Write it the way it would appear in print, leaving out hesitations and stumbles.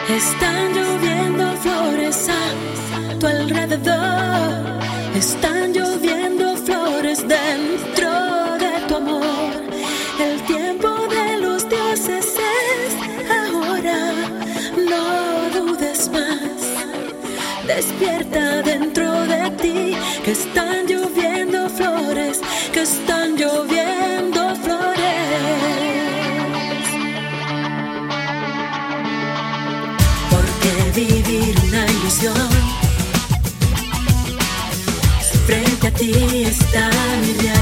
Están lloviendo flores a tu alrededor. Están lloviendo flores dentro de tu amor. El tiempo de los dioses es ahora. No dudes más. Despierta dentro de ti, que están lloviendo flores, que están lloviendo flores. Vivir una ilusión, si frente a ti está mi realidad.